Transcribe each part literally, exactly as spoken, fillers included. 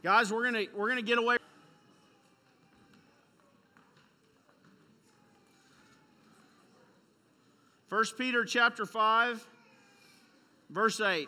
Guys, we're gonna we're gonna get away. First Peter chapter five, verse eight.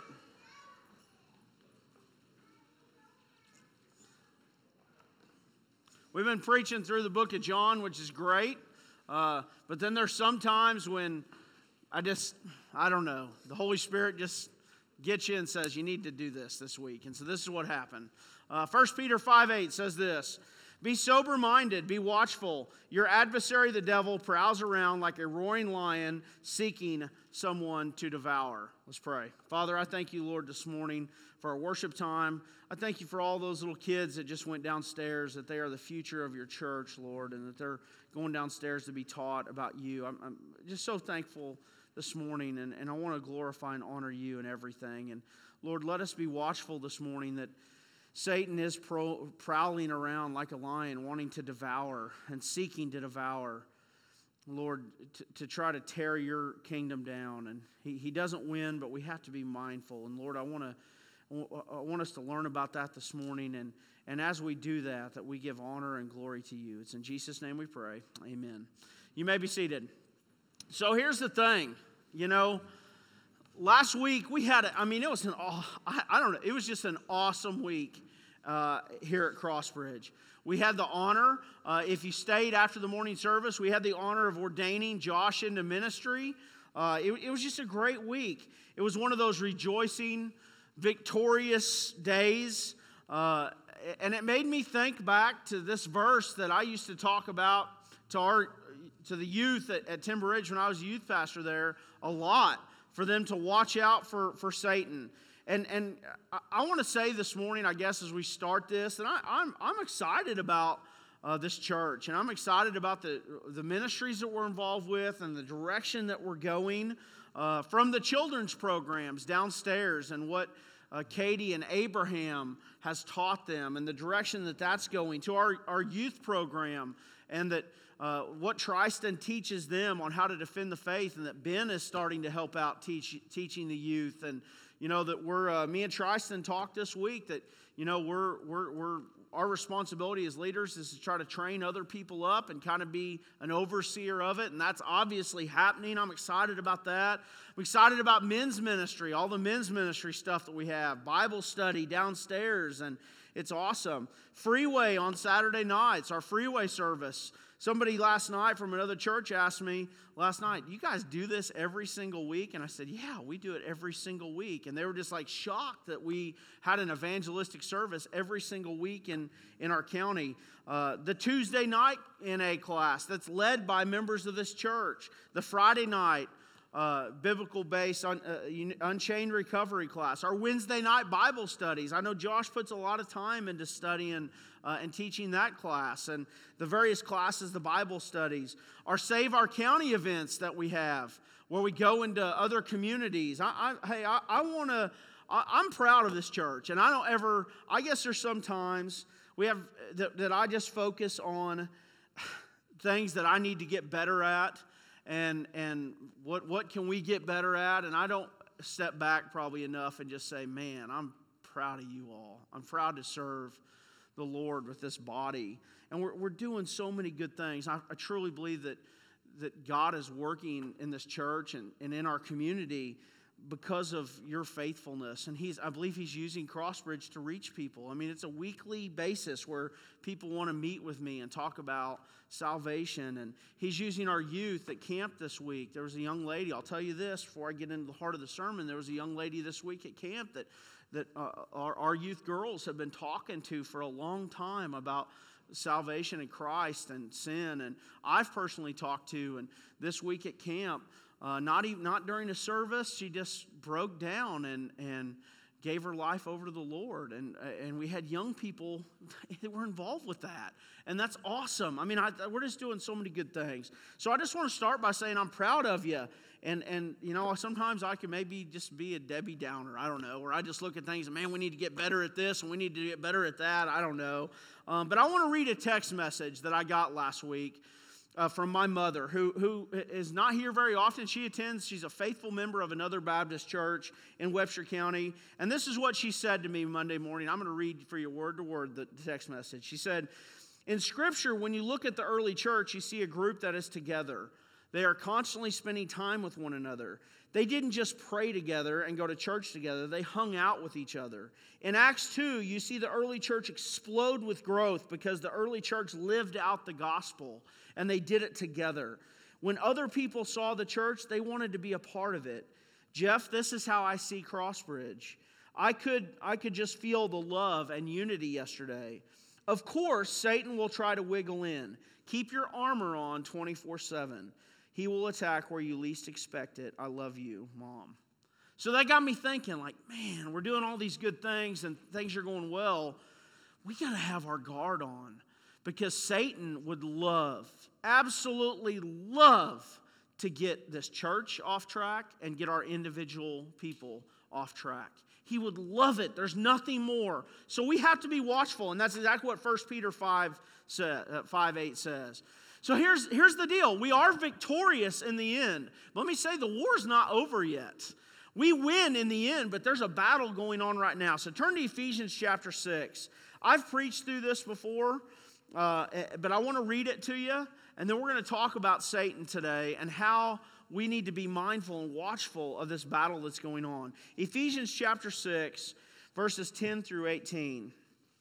We've been preaching through the book of John, which is great. Uh, but then there's some times when I just, I don't know, the Holy Spirit just gets you and says, you need to do this this week. And so this is what happened. Uh, First Peter five eight says this, "Be sober-minded, be watchful. Your adversary, the devil, prowls around like a roaring lion seeking someone to devour." Let's pray. Father, I thank you, Lord, this morning for our worship time. I thank you for all those little kids that just went downstairs, that they are the future of your church, Lord, and that they're going downstairs to be taught about you. I'm, I'm just so thankful this morning, and, and I want to glorify and honor you in everything. And Lord, let us be watchful this morning that Satan is pro, prowling around like a lion, wanting to devour and seeking to devour, Lord, to, to try to tear your kingdom down. And he, he doesn't win, but we have to be mindful. And Lord, I want to I want us to learn about that this morning. And, and as we do that, that we give honor and glory to you. It's in Jesus' name we pray. Amen. You may be seated. So here's the thing, you know, last week we had, a, I mean, it was an, I, I don't know, it was just an awesome week uh, here at Crossbridge. We had the honor, uh, if you stayed after the morning service, we had the honor of ordaining Josh into ministry. Uh, it, it was just a great week. It was one of those rejoicing, victorious days. Uh, and it made me think back to this verse that I used to talk about to our to the youth at, at Timber Ridge when I was a youth pastor there a lot, for them to watch out for, for Satan. And and I, I want to say this morning, I guess, as we start this, and I, I'm I'm excited about uh, this church, and I'm excited about the the ministries that we're involved with and the direction that we're going, uh, from the children's programs downstairs and what uh, Katie and Abraham has taught them, and the direction that that's going, to our, our youth program, and that Uh, what Tristan teaches them on how to defend the faith, and that Ben is starting to help out teach, teaching the youth. And you know that we're uh, me and Tristan talked this week that you know we're we're we're our responsibility as leaders is to try to train other people up and kind of be an overseer of it, and that's obviously happening. I'm excited about that. I'm excited about men's ministry, all the men's ministry stuff that we have, Bible study downstairs, and it's awesome. Freeway on Saturday nights, our freeway service. Somebody last night from another church asked me last night, "You guys do this every single week?" And I said, "Yeah, we do it every single week." And they were just like shocked that we had an evangelistic service every single week in, in our county. Uh, the Tuesday night N A class that's led by members of this church. The Friday night Uh, biblical-based un, uh, Unchained Recovery class. Our Wednesday night Bible studies. I know Josh puts a lot of time into studying uh, and teaching that class, and the various classes, the Bible studies. Our Save Our County events that we have, where we go into other communities. I, I, hey, I, I want to. I'm proud of this church, and I don't ever. I guess there's sometimes we have that, that I just focus on things that I need to get better at. And and what what can we get better at? And I don't step back probably enough and just say, man, I'm proud of you all. I'm proud to serve the Lord with this body. And we're we're doing so many good things. I, I truly believe that that God is working in this church and, and in our community because of your faithfulness. And he's I believe he's using Crossbridge to reach people. I mean, it's a weekly basis where people want to meet with me and talk about salvation. And he's using our youth at camp this week. There was a young lady, I'll tell you this before I get into the heart of the sermon, there was a young lady this week at camp that, that uh, our, our youth girls have been talking to for a long time about salvation in Christ and sin. And I've personally talked to, and this week at camp, Uh, not even not during a service, she just broke down and and gave her life over to the Lord, and and we had young people that were involved with that, and that's awesome. I mean, I, we're just doing so many good things. So I just want to start by saying I'm proud of you, and and you know sometimes I can maybe just be a Debbie Downer. I don't know, where I just look at things and man, we need to get better at this and we need to get better at that. I don't know, um, but I want to read a text message that I got last week. uh, from my mother, who, who is not here very often. She attends, she's a faithful member of another Baptist church in Webster County. And this is what she said to me Monday morning. I'm going to read for you word to word the text message. She said, in Scripture, when you look at the early church, you see a group that is together. They are constantly spending time with one another. They didn't just pray together and go to church together. They hung out with each other. In Acts two, you see the early church explode with growth because the early church lived out the gospel, and they did it together. When other people saw the church, they wanted to be a part of it. Jeff, this is how I see Crossbridge. I could, I could just feel the love and unity yesterday. Of course, Satan will try to wiggle in. Keep your armor on twenty-four seven. He will attack where you least expect it. I love you, Mom. So that got me thinking, like, man, we're doing all these good things and things are going well. We got to have our guard on because Satan would love, absolutely love to get this church off track and get our individual people off track. He would love it. There's nothing more. So we have to be watchful, and that's exactly what First Peter five eight says. So here's, here's the deal. We are victorious in the end. Let me say the war's not over yet. We win in the end, but there's a battle going on right now. So turn to Ephesians chapter six. I've preached through this before, uh, but I want to read it to you, and then we're going to talk about Satan today and how we need to be mindful and watchful of this battle that's going on. Ephesians chapter six, verses ten through eighteen.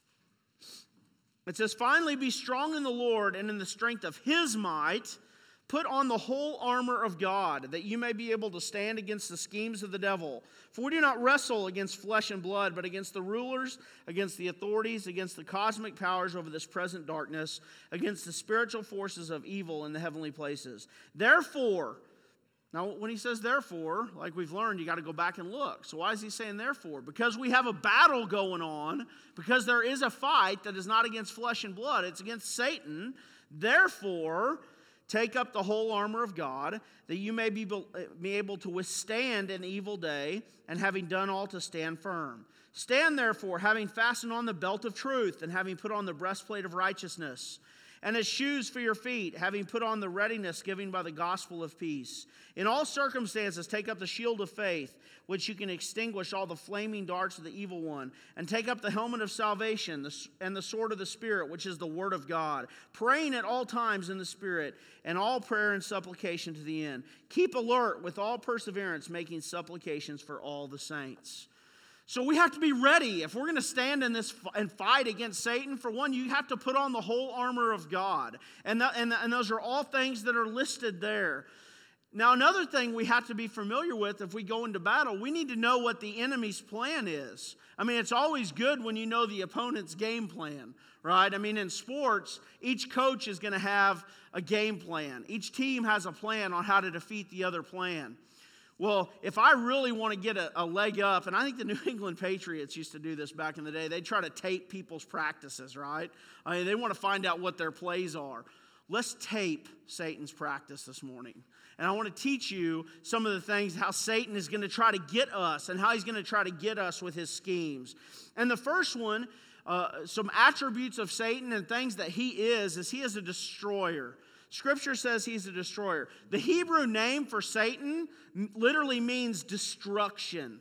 It says, finally be strong in the Lord and in the strength of His might. Put on the whole armor of God, that you may be able to stand against the schemes of the devil. For we do not wrestle against flesh and blood, but against the rulers, against the authorities, against the cosmic powers over this present darkness, against the spiritual forces of evil in the heavenly places. Therefore, now when he says therefore, like we've learned, you got to go back and look. So why is he saying therefore? Because we have a battle going on, because there is a fight that is not against flesh and blood, it's against Satan. Therefore, take up the whole armor of God, that you may be, be able to withstand an evil day, and having done all to stand firm. Stand therefore, having fastened on the belt of truth, and having put on the breastplate of righteousness, and as shoes for your feet, having put on the readiness given by the gospel of peace. In all circumstances, take up the shield of faith, which you can extinguish all the flaming darts of the evil one. And take up the helmet of salvation and the sword of the Spirit, which is the word of God. Praying at all times in the Spirit, and all prayer and supplication to the end. Keep alert with all perseverance, making supplications for all the saints. So we have to be ready. If we're going to stand in this and fight against Satan, for one, you have to put on the whole armor of God. And, that, and, and those are all things that are listed there. Now, another thing we have to be familiar with if we go into battle, we need to know what the enemy's plan is. I mean, it's always good when you know the opponent's game plan, right? I mean, in sports, each coach is going to have a game plan. Each team has a plan on how to defeat the other plan. Well, if I really want to get a, a leg up, and I think the New England Patriots used to do this back in the day, they try to tape people's practices, right? I mean, they want to find out what their plays are. Let's tape Satan's practice this morning. And I want to teach you some of the things, how Satan is going to try to get us and how he's going to try to get us with his schemes. And the first one, uh, some attributes of Satan and things that he is, is he is a destroyer. Scripture says he's a destroyer. The Hebrew name for Satan literally means destruction.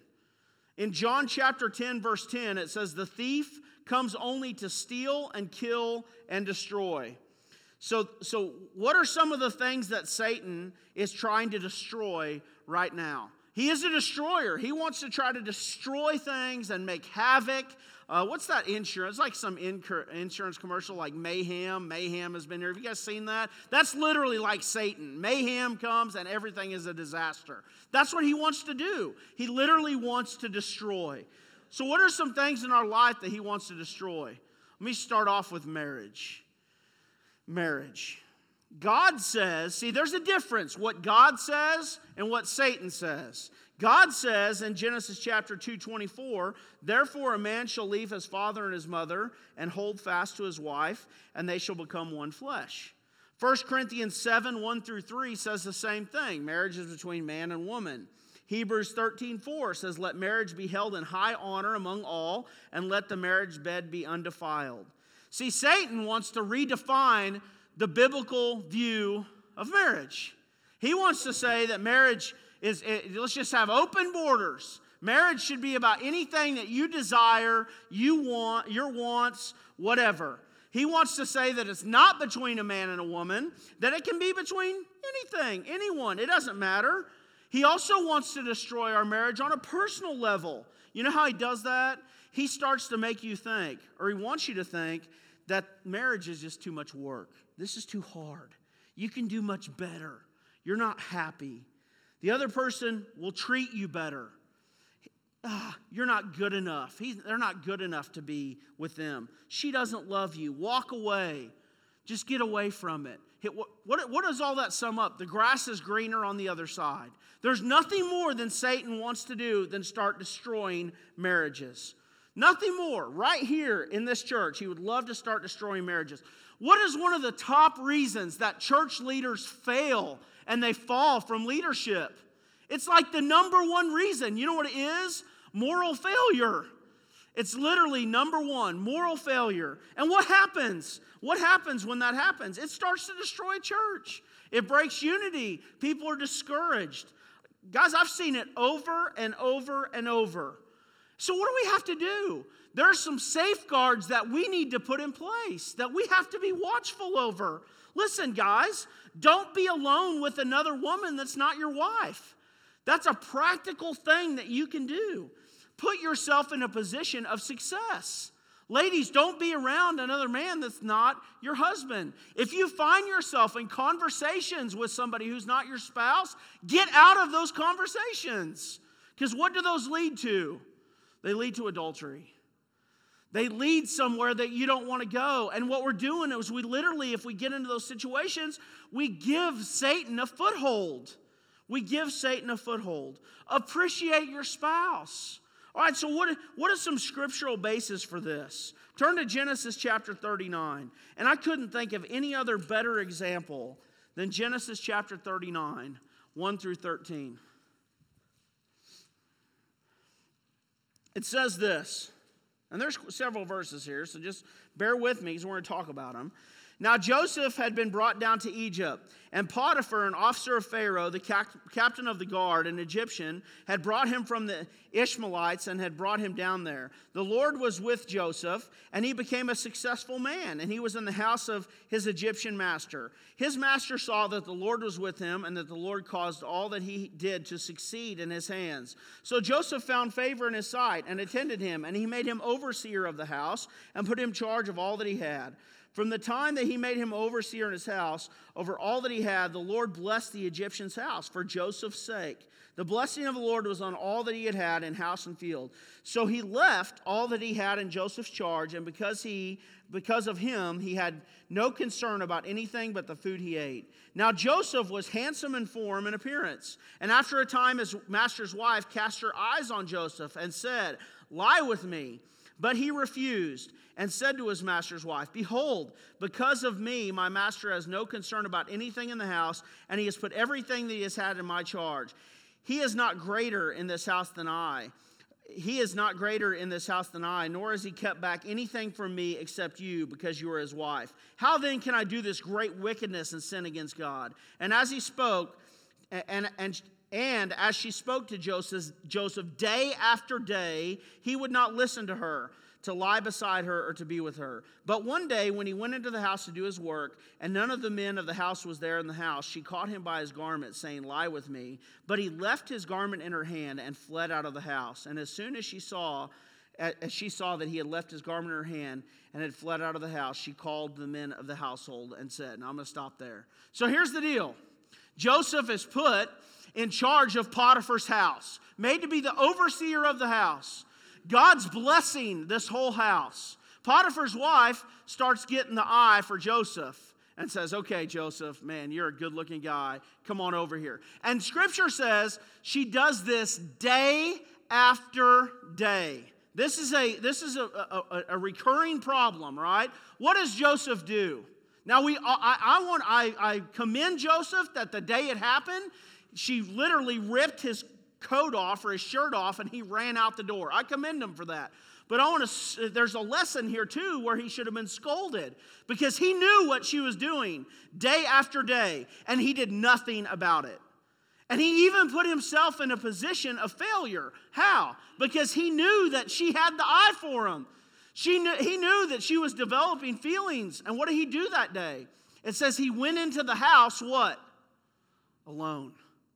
In John chapter ten, verse ten, it says, the thief comes only to steal and kill and destroy. So, so what are some of the things that Satan is trying to destroy right now? He is a destroyer. He wants to try to destroy things and make havoc. Uh, what's that insurance? It's like some incur- insurance commercial like Mayhem. Mayhem has been here. Have you guys seen that? That's literally like Satan. Mayhem comes and everything is a disaster. That's what he wants to do. He literally wants to destroy. So what are some things in our life that he wants to destroy? Let me start off with marriage. Marriage. God says, see, there's a difference, what God says and what Satan says. God says in Genesis chapter two twenty-four, therefore a man shall leave his father and his mother and hold fast to his wife, and they shall become one flesh. First Corinthians seven, one through three says the same thing. Marriage is between man and woman. Hebrews thirteen four says, let marriage be held in high honor among all, and let the marriage bed be undefiled. See, Satan wants to redefine the biblical view of marriage. He wants to say that marriage is, let's just have open borders. Marriage should be about anything that you desire, you want, your wants, whatever. He wants to say that it's not between a man and a woman, that it can be between anything, anyone. It doesn't matter. He also wants to destroy our marriage on a personal level. You know how he does that? He starts to make you think, or he wants you to think, that marriage is just too much work. This is too hard. You can do much better. You're not happy. The other person will treat you better. Ah, you're not good enough. He's, they're not good enough to be with them. She doesn't love you. Walk away. Just get away from it. What, what, what does all that sum up? The grass is greener on the other side. There's nothing more than Satan wants to do than start destroying marriages. Nothing more. Right here in this church, he would love to start destroying marriages. What is one of the top reasons that church leaders fail and they fall from leadership? It's like the number one reason. You know what it is? Moral failure. It's literally number one, moral failure. And what happens? What happens when that happens? It starts to destroy church. It breaks unity. People are discouraged. Guys, I've seen it over and over and over. So what do we have to do? There are some safeguards that we need to put in place, that we have to be watchful over. Listen, guys, don't be alone with another woman that's not your wife. That's a practical thing that you can do. Put yourself in a position of success. Ladies, don't be around another man that's not your husband. If you find yourself in conversations with somebody who's not your spouse, get out of those conversations. Because what do those lead to? They lead to adultery. They lead somewhere that you don't want to go. And what we're doing is we literally, if we get into those situations, we give Satan a foothold. We give Satan a foothold. Appreciate your spouse. All right, so what, what is some scriptural basis for this? Turn to Genesis chapter thirty-nine. And I couldn't think of any other better example than Genesis chapter thirty-nine, one through thirteen. It says this, and there's several verses here, so just bear with me because we're going to talk about them. Now Joseph had been brought down to Egypt, and Potiphar, an officer of Pharaoh, the cap- captain of the guard, an Egyptian, had brought him from the Ishmaelites and had brought him down there. The Lord was with Joseph, and he became a successful man, and he was in the house of his Egyptian master. His master saw that the Lord was with him, and that the Lord caused all that he did to succeed in his hands. So Joseph found favor in his sight and attended him, and he made him overseer of the house and put him in charge of all that he had. From the time that he made him overseer in his house, over all that he had, the Lord blessed the Egyptian's house for Joseph's sake. The blessing of the Lord was on all that he had had in house and field. So he left all that he had in Joseph's charge, and because he, because of him, he had no concern about anything but the food he ate. Now Joseph was handsome in form and appearance, and after a time his master's wife cast her eyes on Joseph and said, "Lie with me." But he refused and said to his master's wife, "Behold, because of me, my master has no concern about anything in the house, and he has put everything that he has had in my charge. He is not greater in this house than I. He is not greater in this house than I, nor has he kept back anything from me except you, because you are his wife. How then can I do this great wickedness and sin against God?" And as he spoke, and and And as she spoke to Joseph, Joseph day after day, he would not listen to her, to lie beside her or to be with her. But one day when he went into the house to do his work, and none of the men of the house was there in the house, she caught him by his garment, saying, "Lie with me." But he left his garment in her hand and fled out of the house. And as soon as she saw, as she saw that he had left his garment in her hand and had fled out of the house, she called the men of the household and said, and I'm going to stop there. So here's the deal. Joseph is put in charge of Potiphar's house, made to be the overseer of the house. God's blessing this whole house. Potiphar's wife starts getting the eye for Joseph and says, "Okay, Joseph, man, you're a good-looking guy. Come on over here." And Scripture says she does this day after day. This is a this is a, a, a recurring problem, right? What does Joseph do? Now we I, I want I, I commend Joseph that the day it happened, she literally ripped his coat off or his shirt off and he ran out the door. I commend him for that. But I want to, there's a lesson here too where he should have been scolded because he knew what she was doing day after day and he did nothing about it. And he even put himself in a position of failure. How? Because he knew that she had the eye for him. She knew, he knew that she was developing feelings. And what did he do that day? It says he went into the house, what? Alone.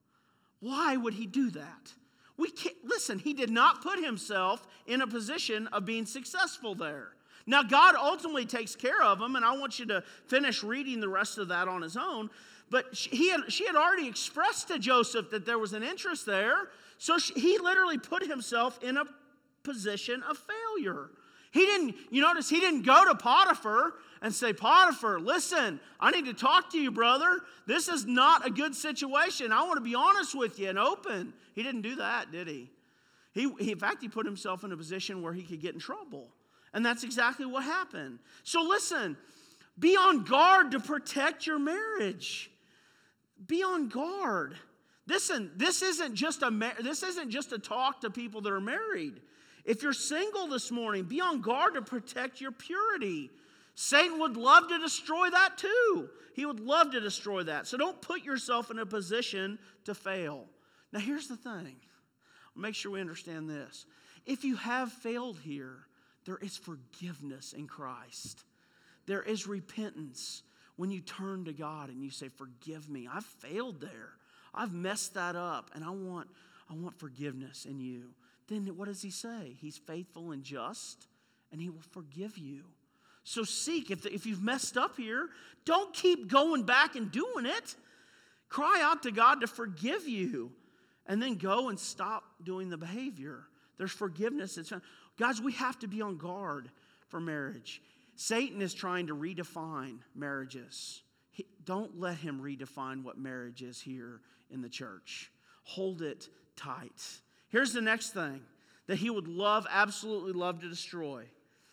Why would he do that? We can't, listen, he did not put himself in a position of being successful there. Now, God ultimately takes care of him, and I want you to finish reading the rest of that on his own. But she, he had, she had already expressed to Joseph that there was an interest there, so she, he literally put himself in a position of failure. He didn't, you notice, he didn't go to Potiphar and say, Potiphar, listen, I need to talk to you, brother. This is not a good situation. I want to be honest with you and open. He didn't do that, did he? He, he? In fact, he put himself in a position where he could get in trouble. And that's exactly what happened. So listen, be on guard to protect your marriage. Be on guard. Listen, this isn't just a this isn't just a talk to people that are married. If you're single this morning, be on guard to protect your purity. Satan would love to destroy that too. He would love to destroy that. So don't put yourself in a position to fail. Now here's the thing. Make sure we understand this. If you have failed here, there is forgiveness in Christ. There is repentance when you turn to God and you say, forgive me. I've failed there. I've messed that up and I want, I want forgiveness in you. Then what does he say? He's faithful and just and he will forgive you. So seek, if, the, if you've messed up here, don't keep going back and doing it. Cry out to God to forgive you and then go and stop doing the behavior. There's forgiveness. It's, guys, we have to be on guard for marriage. Satan is trying to redefine marriages. He, don't let him redefine what marriage is here in the church. Hold it tight. Here's the next thing that he would love, absolutely love to destroy.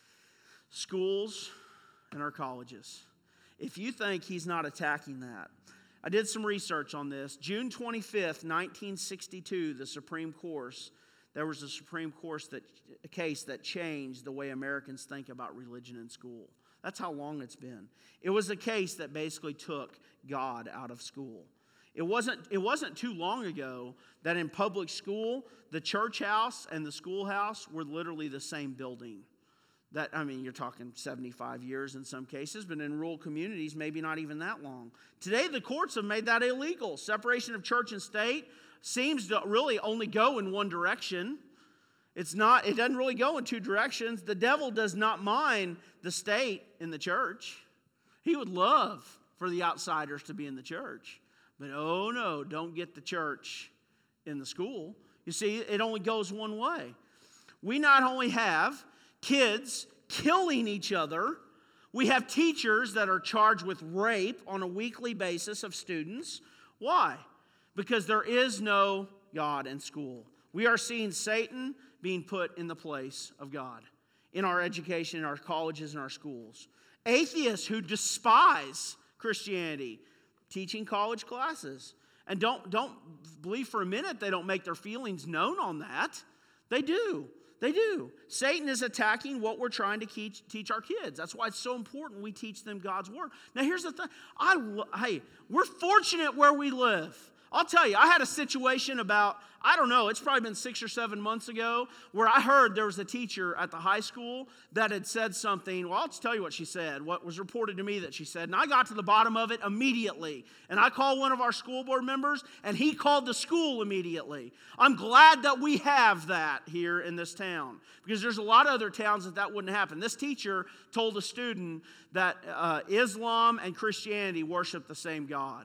Schools and our colleges. If you think he's not attacking that. I did some research on this. June twenty-fifth, nineteen sixty-two, the Supreme Court, there was a Supreme Court that, a case that changed the way Americans think about religion in school. That's how long it's been. It was a case that basically took God out of school. It wasn't, it wasn't too long ago that in public school, the church house and the schoolhouse were literally the same building. That, I mean, you're talking seventy-five years in some cases, but in rural communities, maybe not even that long. Today, the courts have made that illegal. Separation of church and state seems to really only go in one direction. It's not, it doesn't really go in two directions. The devil does not mind the state in the church. He would love for the outsiders to be in the church. But oh no, don't get the church in the school. You see, it only goes one way. We not only have kids killing each other, we have teachers that are charged with rape on a weekly basis of students. Why? Because there is no God in school. We are seeing Satan being put in the place of God in our education, in our colleges, and our schools. Atheists who despise Christianity, teaching college classes. And don't, don't believe for a minute they don't make their feelings known on that. They do. They do. Satan is attacking what we're trying to teach, teach our kids. That's why it's so important we teach them God's word. Now, here's the thing. I, hey, we're fortunate where we live. I'll tell you, I had a situation about, I don't know, it's probably been six or seven months ago, where I heard there was a teacher at the high school that had said something. Well, I'll just tell you what she said, what was reported to me that she said. And I got to the bottom of it immediately. And I called one of our school board members, and he called the school immediately. I'm glad that we have that here in this town, because there's a lot of other towns that that wouldn't happen. This teacher told a student that uh, Islam and Christianity worship the same God.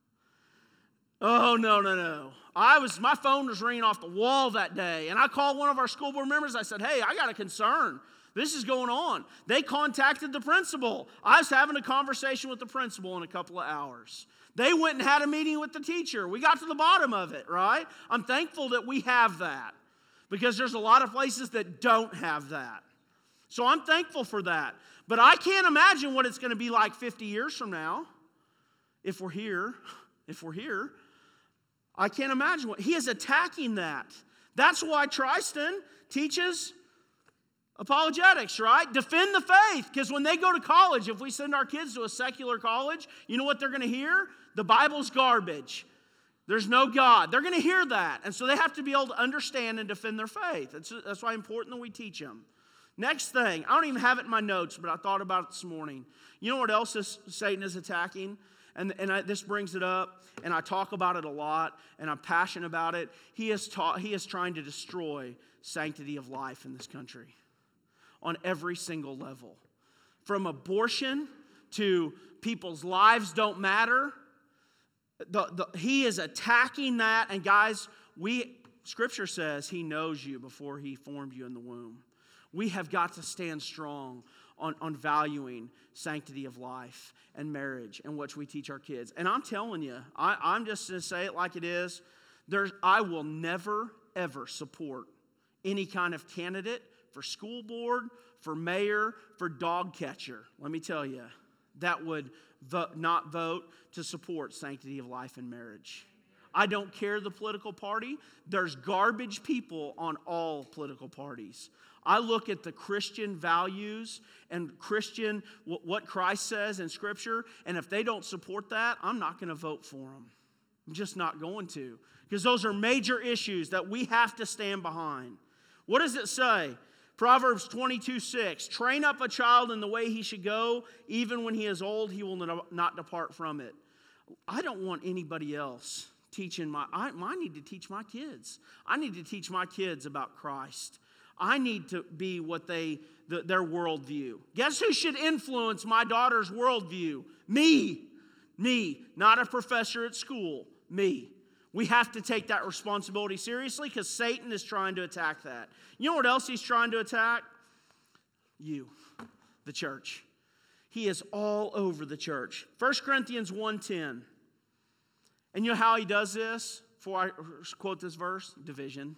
Oh, no, no, no. I was, my phone was ringing off the wall that day, and I called one of our school board members. I said, hey, I got a concern. This is going on. They contacted the principal. I was having a conversation with the principal in a couple of hours. They went and had a meeting with the teacher. We got to the bottom of it, right? I'm thankful that we have that, because there's a lot of places that don't have that. So I'm thankful for that. But I can't imagine what it's going to be like fifty years from now if we're here, if we're here. I can't imagine what he is attacking that. That's why Tristan teaches Apologetics, right? Defend the faith. Because when they go to college, if we send our kids to a secular college, you know what they're going to hear? The Bible's garbage. There's no God. They're going to hear that. And so they have to be able to understand and defend their faith. That's, that's why it's important that we teach them. Next thing, I don't even have it in my notes, but I thought about it this morning. You know what else is, Satan is attacking? And, and I, this brings it up, and I talk about it a lot, and I'm passionate about it. He is, ta- he is trying to destroy sanctity of life in this country on every single level. From abortion to people's lives don't matter. The, the, he is attacking that. And guys, we Scripture says he knows you before he formed you in the womb. We have got to stand strong on, on valuing sanctity of life and marriage and what we teach our kids. And I'm telling you, I, I'm just going to say it like it is. There's, I will never, ever support any kind of candidate for school board, for mayor, for dog catcher. Let me tell you, that would vote, not vote to support sanctity of life and marriage. I don't care the political party. There's garbage people on all political parties. I look at the Christian values and Christian, what Christ says in Scripture, and if they don't support that, I'm not going to vote for them. I'm just not going to. Because those are major issues that we have to stand behind. What does it say? Proverbs twenty-two six, train up a child in the way he should go, even when he is old, he will not depart from it. I don't want anybody else teaching my, I, I need to teach my kids. I need to teach my kids about Christ. I need to be what they, the, their worldview. Guess who should influence my daughter's worldview? Me. Me. Not a professor at school. Me. We have to take that responsibility seriously because Satan is trying to attack that. You know what else he's trying to attack? You, the church. He is all over the church. First Corinthians one ten. And you know how he does this? Before I quote this verse, division.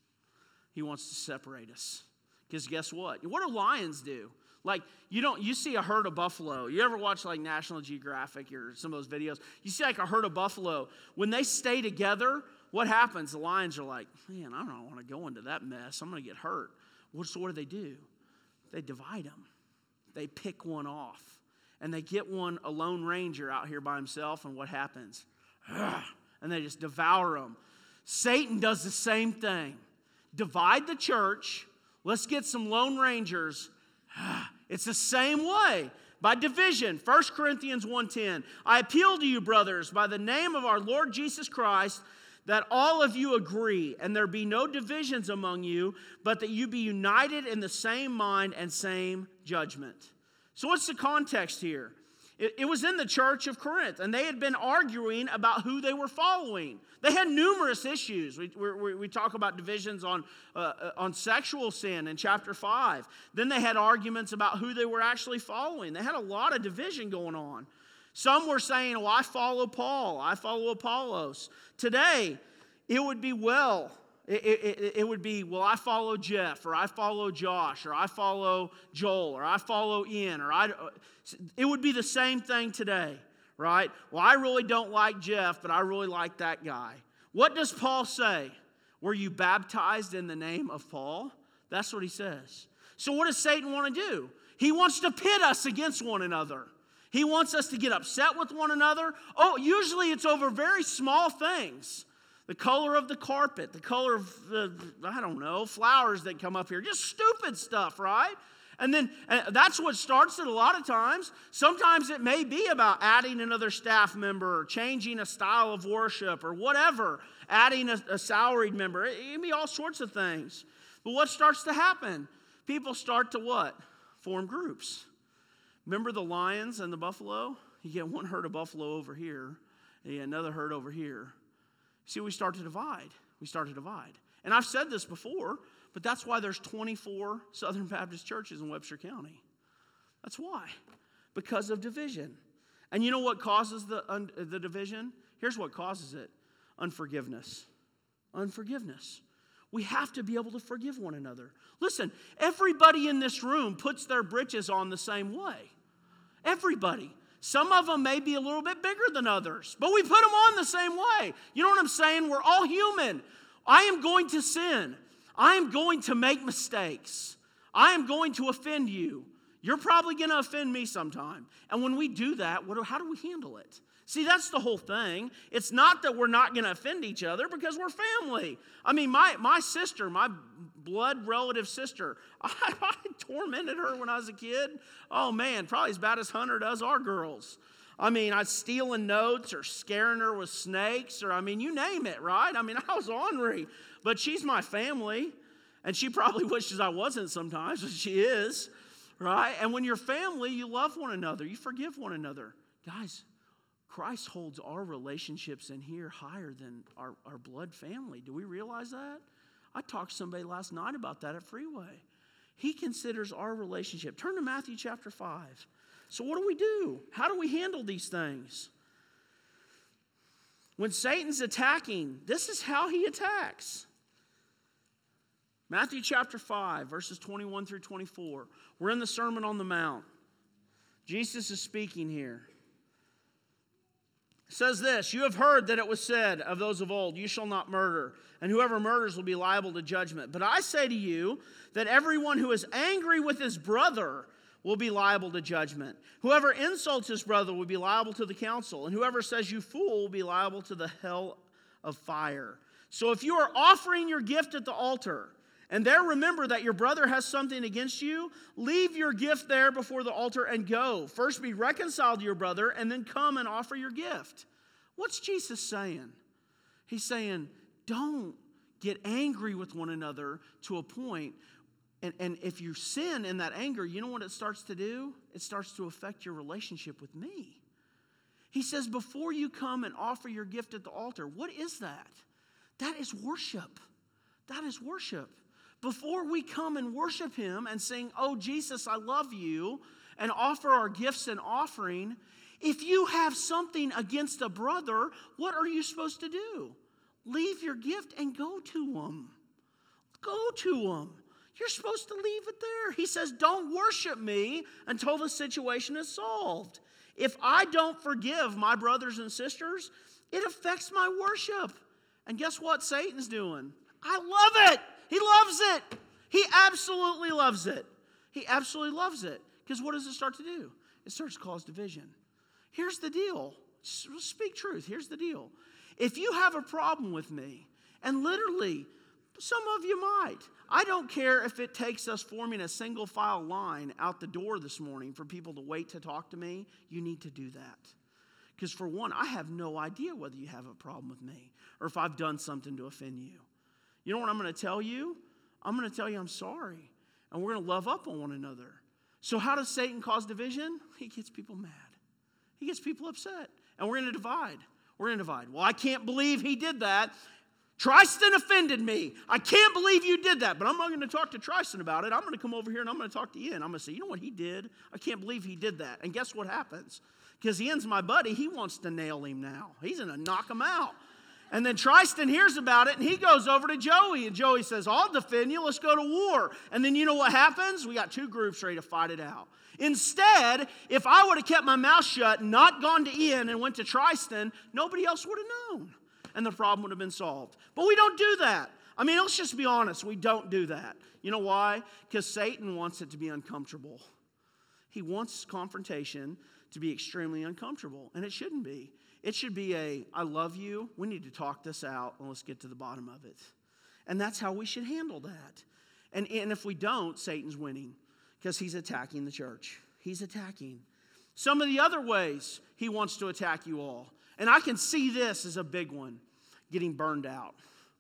He wants to separate us. Because guess what? What do lions do? Like, you don't, you see a herd of buffalo. You ever watch like National Geographic or some of those videos? You see like a herd of buffalo. When they stay together, what happens? The lions are like, man, I don't want to go into that mess. I'm going to get hurt. Well, so what do they do? They divide them. They pick one off. And they get one, a lone ranger out here by himself, and what happens? And they just devour them. Satan does the same thing. Divide the church. Let's get some lone rangers. It's the same way. By division. First Corinthians one ten. I appeal to you, brothers, by the name of our Lord Jesus Christ, that all of you agree, and there be no divisions among you, but that you be united in the same mind and same judgment. So what's the context here? It, it was in the church of Corinth, and they had been arguing about who they were following. They had numerous issues. We, we, we talk about divisions on, uh, on sexual sin in chapter five. Then they had arguments about who they were actually following. They had a lot of division going on. Some were saying, well, I follow Paul. I follow Apollos. Today, it would be, well, it, it, it would be, well, I follow Jeff, or I follow Josh, or I follow Joel, or I follow Ian, or I, it would be the same thing today. Right? Well, I really don't like Jeff, but I really like that guy. What does Paul say? Were you baptized in the name of Paul? That's what he says. So what does Satan want to do? He wants to pit us against one another. He wants us to get upset with one another. Oh, usually it's over very small things. The color of the carpet, the color of the, I don't know, flowers that come up here. Just stupid stuff, right? And then and that's what starts it a lot of times. Sometimes it may be about adding another staff member or changing a style of worship or whatever, adding a, a salaried member. It, it can be all sorts of things. But what starts to happen? People start to what? Form groups. Remember the lions and the buffalo? You get one herd of buffalo over here, and you get another herd over here. See, we start to divide. We start to divide. And I've said this before, but that's why there's twenty-four Southern Baptist churches in Webster County. That's why. Because of division. And you know what causes the, un, the division? Here's what causes it. Unforgiveness. Unforgiveness. We have to be able to forgive one another. Listen, everybody in this room puts their britches on the same way. Everybody. Some of them may be a little bit bigger than others, but we put them on the same way. You know what I'm saying? We're all human. I am going to sin. I am going to make mistakes. I am going to offend you. You're probably going to offend me sometime. And when we do that, what, how do we handle it? See, that's the whole thing. It's not that we're not going to offend each other because we're family. I mean, my, my sister, my blood relative sister, I, I tormented her when I was a kid. Oh, man, probably as bad as Hunter does our girls. I mean, I was stealing notes or scaring her with snakes or, I mean, you name it, right? I mean, I was ornery. But she's my family, and she probably wishes I wasn't sometimes, but she is, right? And when you're family, you love one another. You forgive one another. Guys, Christ holds our relationships in here higher than our, our blood family. Do we realize that? I talked to somebody last night about that at Freeway. He considers our relationship. Turn to Matthew chapter five. So what do we do? How do we handle these things? When Satan's attacking, this is how he attacks. Matthew chapter five, verses twenty-one through twenty-four. We're in the Sermon on the Mount. Jesus is speaking here. It says this, you have heard that it was said of those of old, you shall not murder, and whoever murders will be liable to judgment. But I say to you that everyone who is angry with his brother will be liable to judgment. Whoever insults his brother will be liable to the council, and whoever says you fool will be liable to the hell of fire. So if you are offering your gift at the altar, and there remember that your brother has something against you, leave your gift there before the altar and go. First be reconciled to your brother, and then come and offer your gift. What's Jesus saying? He's saying, don't get angry with one another to a point. And, and if you sin in that anger, you know what it starts to do? It starts to affect your relationship with me. He says, before you come and offer your gift at the altar, what is that? That is worship. That is worship. Before we come and worship him and sing, oh, Jesus, I love you, and offer our gifts and offering, if you have something against a brother, what are you supposed to do? Leave your gift and go to him. Go to him. You're supposed to leave it there. He says, don't worship me until the situation is solved. If I don't forgive my brothers and sisters, it affects my worship. And guess what Satan's doing? I love it. He loves it. He absolutely loves it. He absolutely loves it. Because what does it start to do? It starts to cause division. Here's the deal. Speak truth. Here's the deal. If you have a problem with me, and literally, some of you might. I don't care if it takes us forming a single file line out the door this morning for people to wait to talk to me. You need to do that. Because for one, I have no idea whether you have a problem with me or if I've done something to offend you. You know what I'm going to tell you? I'm going to tell you I'm sorry. And we're going to love up on one another. So how does Satan cause division? He gets people mad. He gets people upset. And we're going to divide. We're going to divide. Well, I can't believe he did that. Tristan offended me. I can't believe you did that. But I'm not going to talk to Tristan about it. I'm going to come over here and I'm going to talk to Ian. I'm going to say, you know what he did? I can't believe he did that. And guess what happens? Because Ian's my buddy. He wants to nail him now. He's going to knock him out. And then Tristan hears about it, and he goes over to Joey. And Joey says, I'll defend you. Let's go to war. And then you know what happens? We got two groups ready to fight it out. Instead, if I would have kept my mouth shut and not gone to Ian and went to Tristan, nobody else would have known. And the problem would have been solved. But we don't do that. I mean, let's just be honest. We don't do that. You know why? Because Satan wants it to be uncomfortable. He wants confrontation to be extremely uncomfortable. And it shouldn't be. It should be a, I love you, we need to talk this out, and let's get to the bottom of it. And that's how we should handle that. And, and if we don't, Satan's winning because he's attacking the church. He's attacking. Some of the other ways he wants to attack you all. And I can see this as a big one, getting burned out.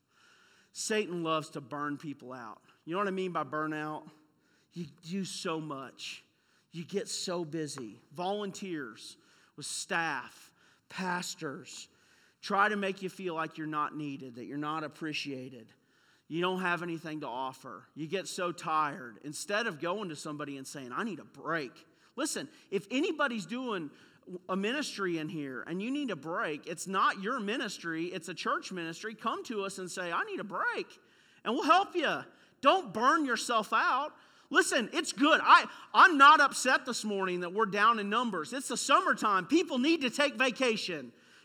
Satan loves to burn people out. You know what I mean by burnout? You do so much. You get so busy. Volunteers with staff. Pastors try to make you feel like you're not needed, that you're not appreciated. You don't have anything to offer. You get so tired. Instead of going to somebody and saying, I need a break. Listen, if anybody's doing a ministry in here and you need a break, it's not your ministry, it's a church ministry. Come to us and say, I need a break, and we'll help you. Don't burn yourself out. Listen, it's good. I, I'm not upset this morning that we're down in numbers. It's the summertime. People need to take vacation.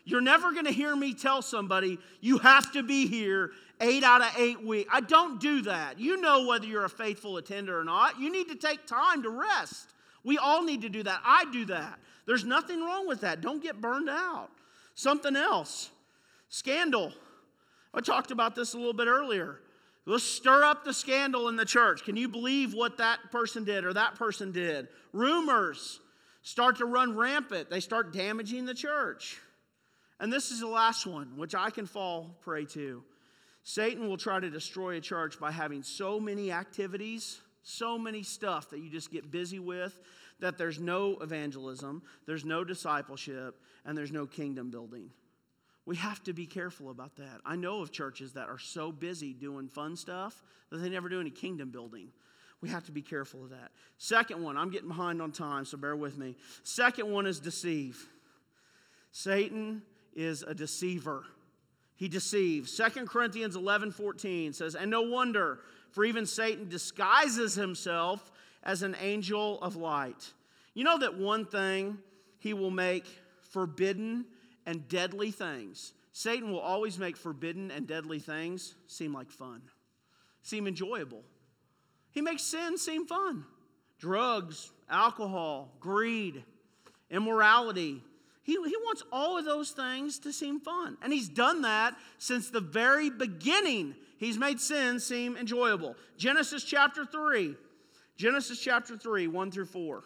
You're never going to hear me tell somebody, you have to be here eight out of eight weeks. I don't do that. You know whether you're a faithful attender or not. You need to take time to rest. We all need to do that. I do that. There's nothing wrong with that. Don't get burned out. Something else. Scandal. I talked about this a little bit earlier. Let's stir up the scandal in the church. Can you believe what that person did or that person did? Rumors start to run rampant. They start damaging the church. And this is the last one, which I can fall prey to. Satan will try to destroy a church by having so many activities, so many stuff that you just get busy with, that there's no evangelism, there's no discipleship, and there's no kingdom building. We have to be careful about that. I know of churches that are so busy doing fun stuff that they never do any kingdom building. We have to be careful of that. Second one, I'm getting behind on time, so bear with me. Second one is deceive. Satan is a deceiver. He deceives. Second Corinthians eleven fourteen says, and no wonder, for even Satan disguises himself as an angel of light. You know that one thing he will make forbidden and deadly things. Satan will always make forbidden and deadly things seem like fun, seem enjoyable. He makes sin seem fun. Drugs, alcohol, greed, immorality. He, he wants all of those things to seem fun. And he's done that since the very beginning. He's made sin seem enjoyable. Genesis chapter three. Genesis chapter three, one through four.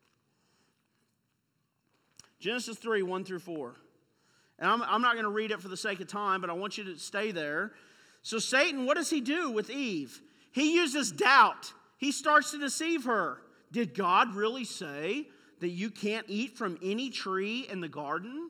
Genesis three, one through four. And I'm, I'm not going to read it for the sake of time, but I want you to stay there. So Satan, what does he do with Eve? He uses doubt. He starts to deceive her. Did God really say that you can't eat from any tree in the garden?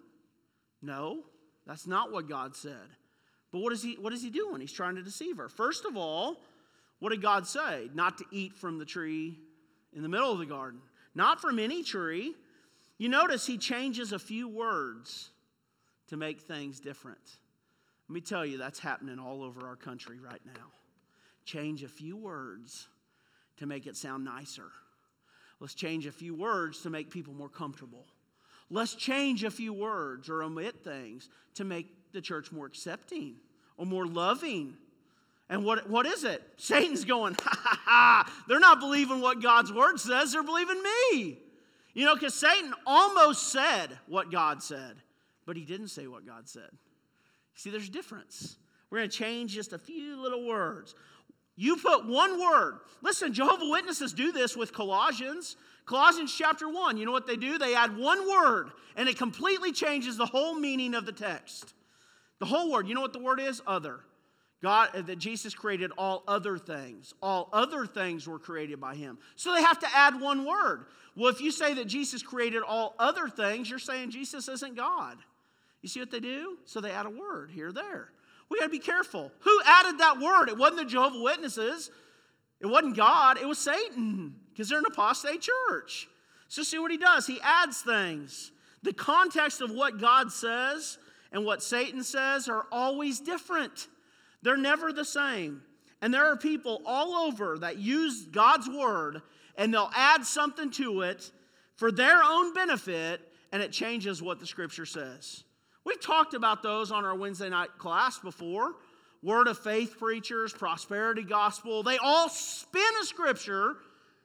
No, that's not what God said. But what is he, what is he doing? He's trying to deceive her. First of all, what did God say? Not to eat from the tree in the middle of the garden. Not from any tree. You notice he changes a few words to make things different. Let me tell you, that's happening all over our country right now. Change a few words to make it sound nicer. Let's change a few words to make people more comfortable. Let's change a few words or omit things to make the church more accepting or more loving. And what, what is it? Satan's going, ha ha ha, they're not believing what God's word says, they're believing me. You know, because Satan almost said what God said, but he didn't say what God said. See, there's a difference. We're going to change just a few little words. You put one word. Listen, Jehovah's Witnesses do this with Colossians. Colossians chapter one, you know what they do? They add one word, and it completely changes the whole meaning of the text. The whole word, you know what the word is? Other. God, that Jesus created all other things. All other things were created by him. So they have to add one word. Well, if you say that Jesus created all other things, you're saying Jesus isn't God. You see what they do? So they add a word here or there. We got to be careful. Who added that word? It wasn't the Jehovah's Witnesses. It wasn't God. It was Satan, because they're an apostate church. So see what he does. He adds things. The context of what God says and what Satan says are always different. They're never the same. And there are people all over that use God's word and they'll add something to it for their own benefit, and it changes what the scripture says. We've talked about those on our Wednesday night class before. Word of faith preachers, prosperity gospel. They all spin a scripture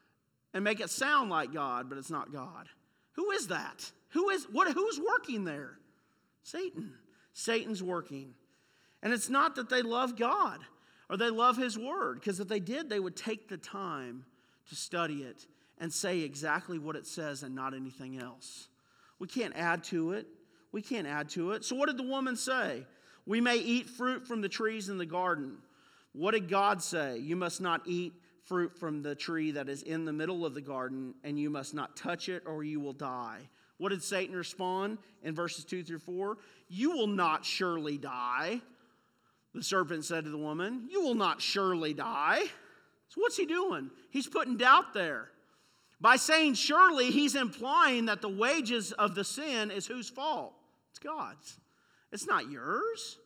and make it sound like God, but it's not God. Who is that? Who is what? Who's working there? Satan. Satan's working. And it's not that they love God or they love his word, because if they did, they would take the time to study it and say exactly what it says and not anything else. We can't add to it. We can't add to it. So what did the woman say? We may eat fruit from the trees in the garden. What did God say? You must not eat fruit from the tree that is in the middle of the garden, and you must not touch it or you will die. What did Satan respond in verses two through four? You will not surely die. The serpent said to the woman, you will not surely die. So what's he doing? He's putting doubt there. By saying surely, he's implying that the wages of the sin is whose fault? It's God's. It's not yours.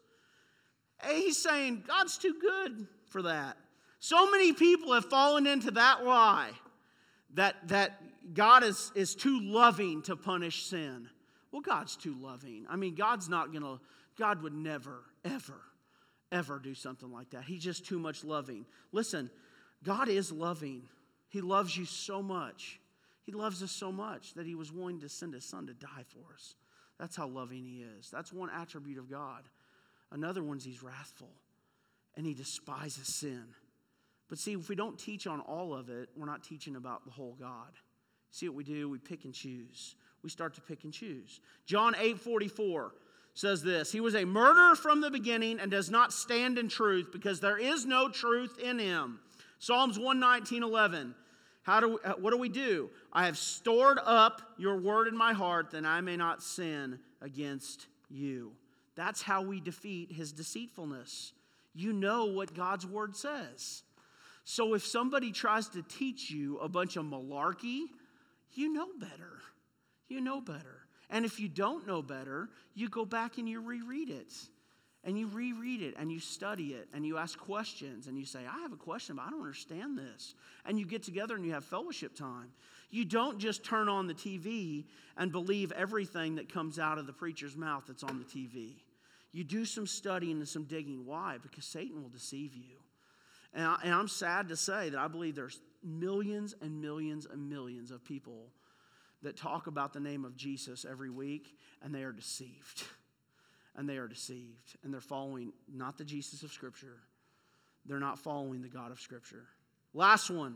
He's saying God's too good for that. So many people have fallen into that lie that, that God is, is too loving to punish sin. well, God's too loving. I mean, God's not going to, God would never, ever, ever do something like that. He's just too much loving. Listen, God is loving. He loves you so much. He loves us so much that he was willing to send his son to die for us. That's how loving he is. That's one attribute of God. Another one's he's wrathful, and he despises sin. But see, if we don't teach on all of it, we're not teaching about the whole God. See what we do? We pick and choose. We start to pick and choose. John eight forty-four says this, he was a murderer from the beginning and does not stand in truth because there is no truth in him. Psalms one nineteen eleven. How do we, what do we do? I have stored up your word in my heart that I may not sin against you. That's how we defeat his deceitfulness. You know what God's word says. So if somebody tries to teach you a bunch of malarkey, you know better. You know better. And if you don't know better, you go back and you reread it. And you reread it and you study it and you ask questions and you say, I have a question, but I don't understand this. And you get together and you have fellowship time. You don't just turn on the T V and believe everything that comes out of the preacher's mouth that's on the T V. You do some studying and some digging. Why? Because Satan will deceive you. And, I, and I'm sad to say that I believe there's millions and millions and millions of people that talk about the name of Jesus every week and they are deceived. And they are deceived. And they're following not the Jesus of Scripture. They're not following the God of Scripture. Last one.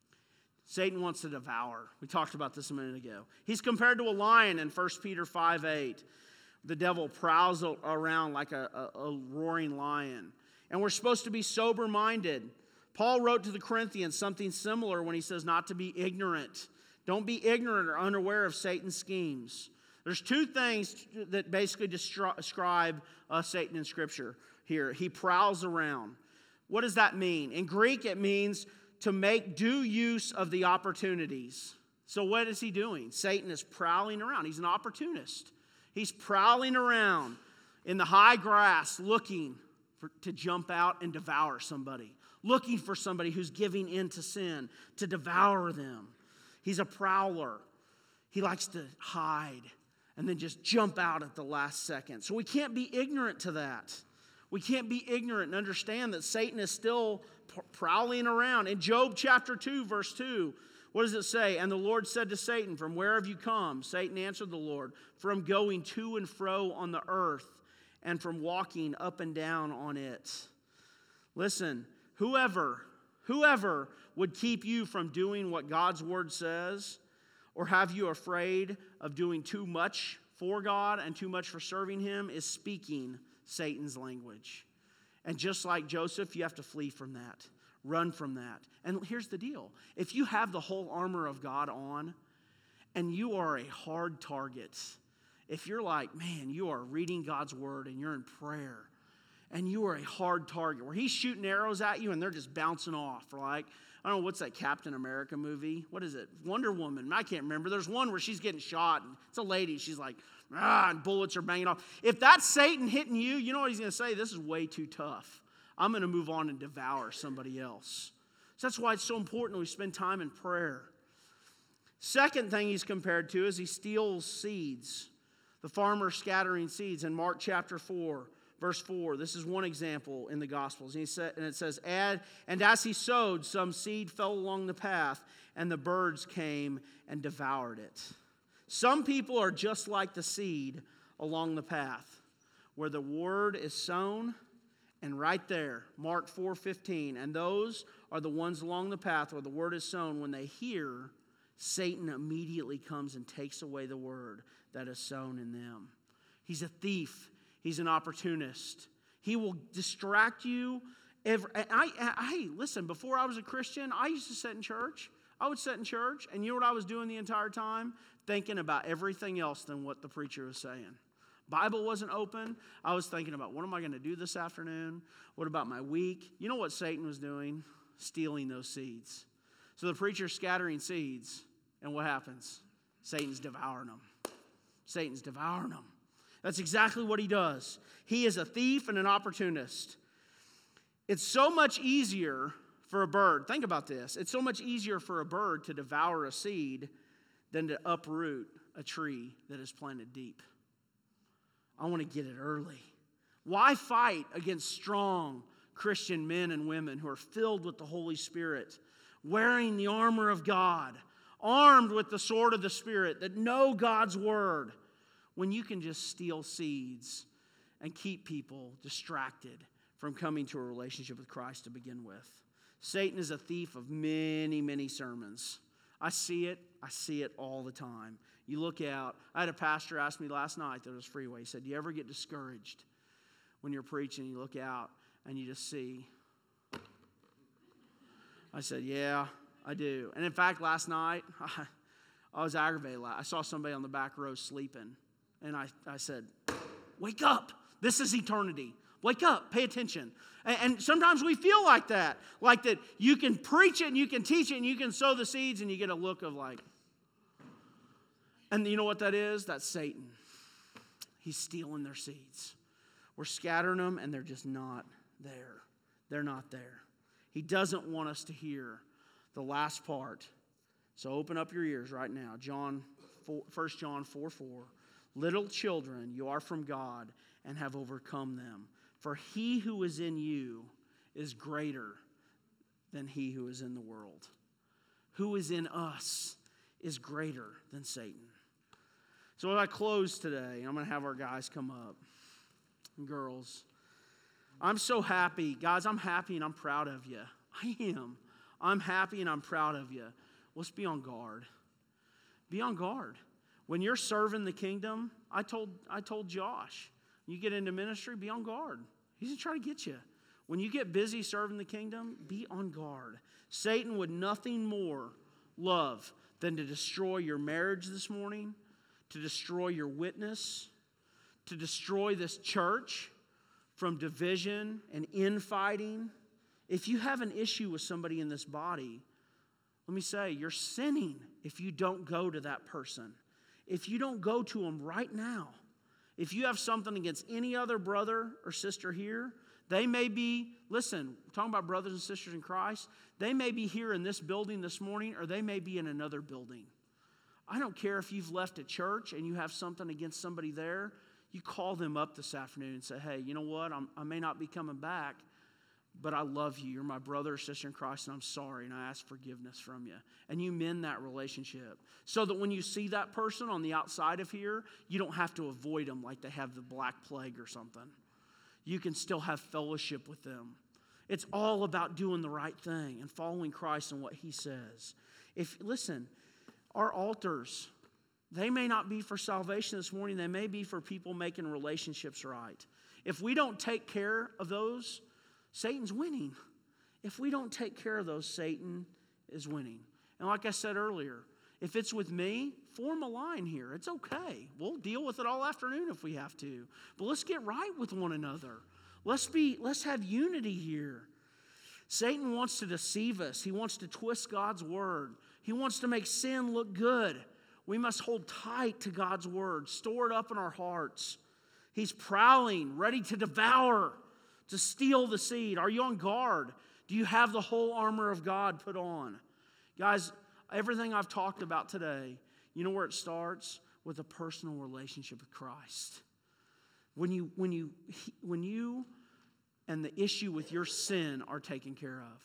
Satan wants to devour. We talked about this a minute ago. He's compared to a lion in First Peter five eight. The devil prowls around like a, a, a roaring lion. And we're supposed to be sober-minded. Paul wrote to the Corinthians something similar when he says not to be ignorant. Don't be ignorant or unaware of Satan's schemes. There's two things that basically describe uh, Satan in Scripture here. He prowls around. What does that mean? In Greek, it means to make due use of the opportunities. So what is he doing? Satan is prowling around. He's an opportunist. He's prowling around in the high grass looking for, to jump out and devour somebody. Looking for somebody who's giving in to sin, to devour them. He's a prowler. He likes to hide and then just jump out at the last second. So we can't be ignorant to that. We can't be ignorant and understand that Satan is still prowling around. In Job chapter two, verse two, what does it say? And the Lord said to Satan, from where have you come? Satan answered the Lord, from going to and fro on the earth and from walking up and down on it. Listen, whoever, whoever would keep you from doing what God's word says, or have you afraid of doing too much for God and too much for serving him, is speaking Satan's language. And just like Joseph, you have to flee from that. Run from that. And here's the deal. If you have the whole armor of God on and you are a hard target, if you're like, man, you are reading God's word and you're in prayer and you are a hard target where he's shooting arrows at you and they're just bouncing off, like, I don't know, what's that Captain America movie? What is it? Wonder Woman. I can't remember. There's one where she's getting shot. And it's a lady. She's like, ah, and bullets are banging off. If that's Satan hitting you, you know what he's going to say? This is way too tough. I'm going to move on and devour somebody else. So that's why it's so important we spend time in prayer. Second thing he's compared to is he steals seeds. The farmer scattering seeds in Mark chapter four. Verse four, this is one example in the Gospels. And, he said, and it says, and, and as he sowed, some seed fell along the path, and the birds came and devoured it. Some people are just like the seed along the path, where the word is sown, and right there, Mark four fifteen, and those are the ones along the path where the word is sown. When they hear, Satan immediately comes and takes away the word that is sown in them. He's a thief. He's an opportunist. He will distract you. Every, I, I, hey, listen, before I was a Christian, I used to sit in church. I would sit in church, and you know what I was doing the entire time? Thinking about everything else than what the preacher was saying. Bible wasn't open. I was thinking about, what am I going to do this afternoon? What about my week? You know what Satan was doing? Stealing those seeds. So the preacher's scattering seeds, and what happens? Satan's devouring them. Satan's devouring them. That's exactly what he does. He is a thief and an opportunist. It's so much easier for a bird. Think about this. It's so much easier for a bird to devour a seed than to uproot a tree that is planted deep. I want to get it early. Why fight against strong Christian men and women who are filled with the Holy Spirit, wearing the armor of God, armed with the sword of the Spirit, that know God's word, when you can just steal seeds and keep people distracted from coming to a relationship with Christ to begin with? Satan is a thief of many, many sermons. I see it. I see it all the time. You look out. I had a pastor ask me last night, there was a freeway. He said, do you ever get discouraged when you're preaching? You look out and you just see. I said, yeah, I do. And in fact, last night, I, I was aggravated. I saw somebody on the back row sleeping. And I, I said, wake up. This is eternity. Wake up. Pay attention. And, and sometimes we feel like that. Like that you can preach it and you can teach it and you can sow the seeds and you get a look of like. And you know what that is? That's Satan. He's stealing their seeds. We're scattering them and they're just not there. They're not there. He doesn't want us to hear the last part. So open up your ears right now. John, First John four four. Little children, you are from God and have overcome them. For he who is in you is greater than he who is in the world. Who is in us is greater than Satan. So as I close today, I'm going to have our guys come up. And girls, I'm so happy. Guys, I'm happy and I'm proud of you. I am. I'm happy and I'm proud of you. Let's be on guard. Be on guard. When you're serving the kingdom, I told I told Josh, you get into ministry, be on guard. He's going to try to get you. When you get busy serving the kingdom, be on guard. Satan would nothing more love than to destroy your marriage this morning, to destroy your witness, to destroy this church from division and infighting. If you have an issue with somebody in this body, let me say, you're sinning if you don't go to that person. If you don't go to them right now, if you have something against any other brother or sister here, they may be, listen, we're talking about brothers and sisters in Christ, they may be here in this building this morning or they may be in another building. I don't care if you've left a church and you have something against somebody there, you call them up this afternoon and say, hey, you know what, I'm, I may not be coming back, but I love you. You're my brother or sister in Christ, and I'm sorry, and I ask forgiveness from you. And you mend that relationship so that when you see that person on the outside of here, you don't have to avoid them like they have the Black Plague or something. You can still have fellowship with them. It's all about doing the right thing and following Christ and what He says. If listen, our altars, they may not be for salvation this morning. They may be for people making relationships right. If we don't take care of those, Satan's winning. If we don't take care of those, Satan is winning. And like I said earlier, if it's with me, form a line here. It's okay. We'll deal with it all afternoon if we have to. But let's get right with one another. Let's be, let's have unity here. Satan wants to deceive us. He wants to twist God's word. He wants to make sin look good. We must hold tight to God's word, store it up in our hearts. He's prowling, ready to devour, to steal the seed. Are you on guard? Do you have the whole armor of God put on? Guys, everything I've talked about today, you know where it starts? With a personal relationship with Christ. When you, when you, when you and the issue with your sin are taken care of.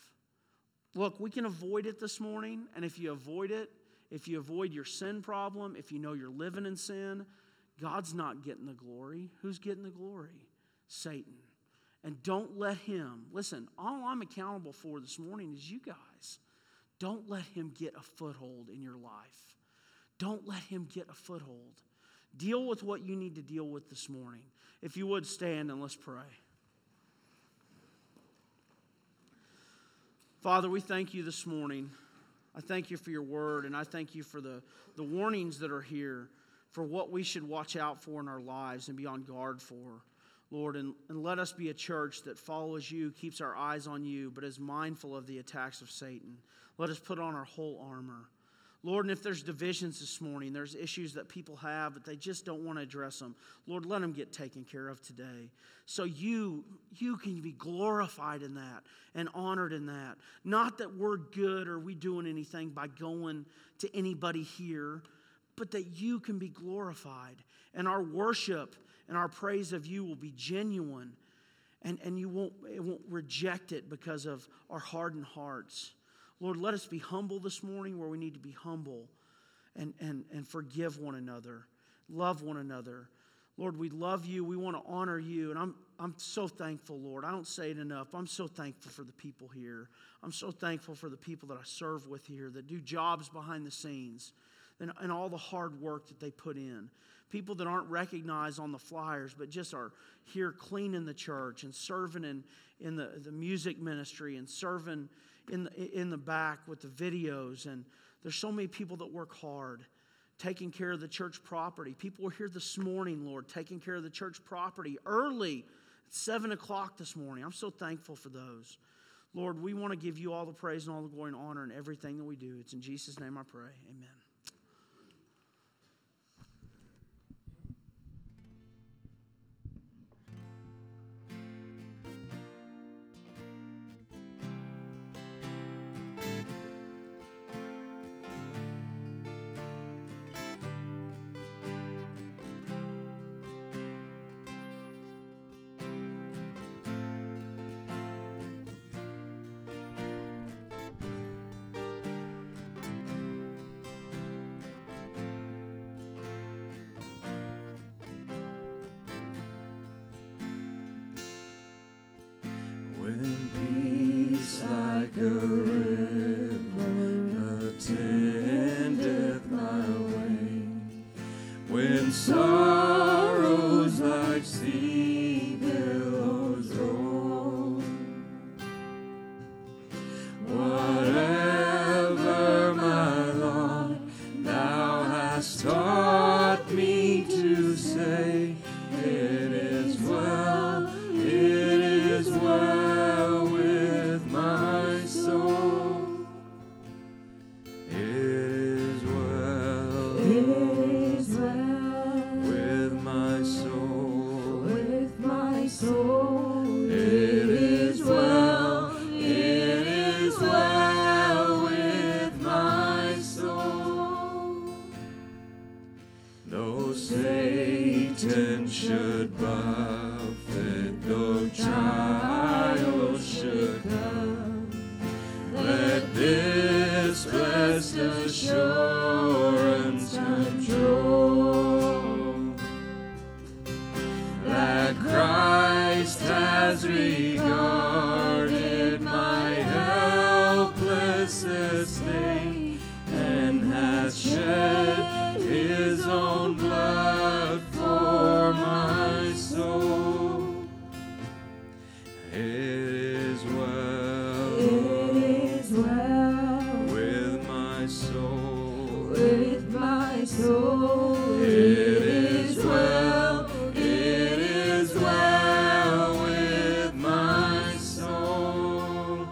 Look, we can avoid it this morning, and if you avoid it, if you avoid your sin problem, if you know you're living in sin, God's not getting the glory. Who's getting the glory? Satan. And don't let him, listen, all I'm accountable for this morning is you guys. Don't let him get a foothold in your life. Don't let him get a foothold. Deal with what you need to deal with this morning. If you would stand and let's pray. Father, we thank you this morning. I thank you for your word, and I thank you for the, the warnings that are here for what we should watch out for in our lives and be on guard for. Lord, and, and let us be a church that follows you, keeps our eyes on you, but is mindful of the attacks of Satan. Let us put on our whole armor. Lord, and if there's divisions this morning, there's issues that people have, but they just don't want to address them, Lord, let them get taken care of today. So you, you can be glorified in that and honored in that. Not that we're good or we doing anything by going to anybody here but that you can be glorified. And our worship and our praise of you will be genuine. And, and you won't, it won't reject it because of our hardened hearts. Lord, let us be humble this morning where we need to be humble. And, and, and forgive one another. Love one another. Lord, we love you. We want to honor you. And I'm, I'm so thankful, Lord. I don't say it enough. I'm so thankful for the people here. I'm so thankful for the people that I serve with here that do jobs behind the scenes and, and all the hard work that they put in. People that aren't recognized on the flyers but just are here cleaning the church and serving in, in the, the music ministry and serving in the, in the back with the videos. And there's so many people that work hard, taking care of the church property. People were here this morning, Lord, taking care of the church property early at seven o'clock this morning. I'm so thankful for those. Lord, we want to give you all the praise and all the glory and honor in everything that we do. It's in Jesus' name I pray. Amen. When peace like a river attendeth my way, when sorrows like sea billows roll, whatever my lot thou hast taught me to say, it is well, it is well with my soul. It is well, it is well with my soul, with my soul. It is well, it is well with my soul. Though Satan should buffet, though trials should come, let this blessed assurance control, that Christ has regarded my helpless estate and has shed his own blood for my soul. It is well, it is well with my soul, with my soul. It is well, it is well with my soul.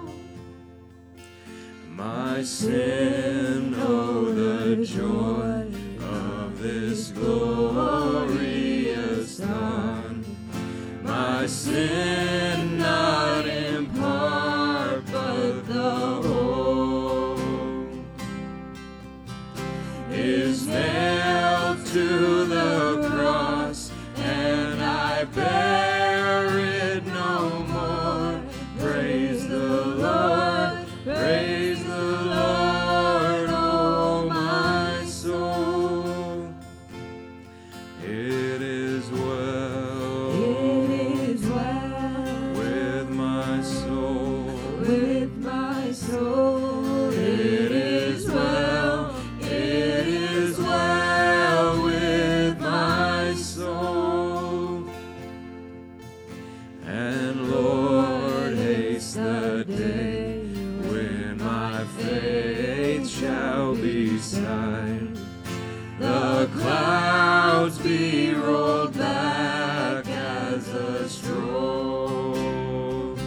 My sin, oh, the joy of this glorious dawn. My sin, not in part, but the whole, is nailed to the cross, and I bear it no more. Praise the Lord, praise the Lord, oh my soul. It is well, it is well with my soul, with my soul. It is well, it is well with my soul. And Lord, haste the day when my faith shall be signed, the clouds be rolled back as a scroll,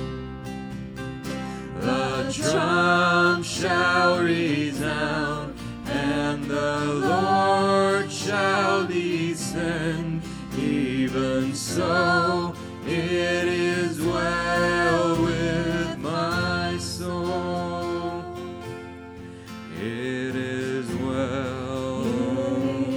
the trump shall resound, and the Lord shall descend. Even so, it is well with my soul. It is well, it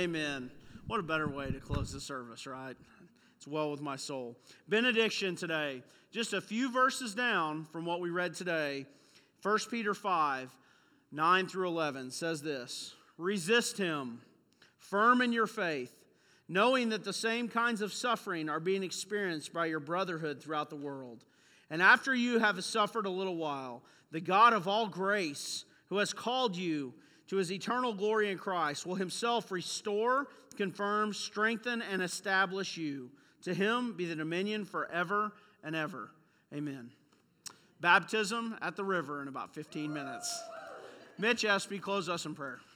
Amen. What a better way to close the service, right? It's well with my soul. Benediction today. Just a few verses down from what we read today. First Peter five, nine through eleven says this. Resist him, firm in your faith, knowing that the same kinds of suffering are being experienced by your brotherhood throughout the world. And after you have suffered a little while, the God of all grace, who has called you to his eternal glory in Christ, will himself restore, confirm, strengthen, and establish you. To him be the dominion forever and ever. Amen. Baptism at the river in about fifteen minutes. Mitch Espy, close us in prayer.